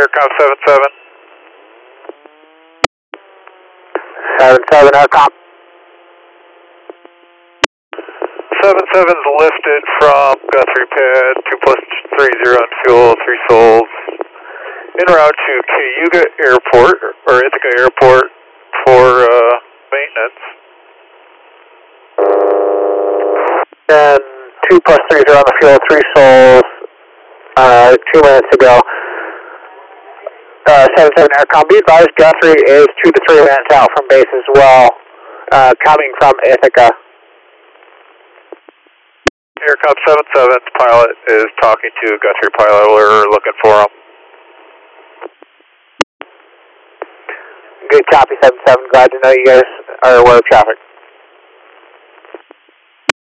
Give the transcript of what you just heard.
Aircom 77. 77 Aircom. 77's lifted from Guthrie Pad, 2+30 on fuel, 3 souls, en route to Cayuga Airport, or Ithaca Airport for maintenance. And 2+30 on the fuel, 3 souls, 2 minutes ago. 77 Aircom, be advised Guthrie is 2 to 3 minutes out from base as well, coming from Ithaca. Aircom 77's pilot is talking to Guthrie pilot. We're looking for him. Good copy, 77. Glad to know you guys are aware of traffic.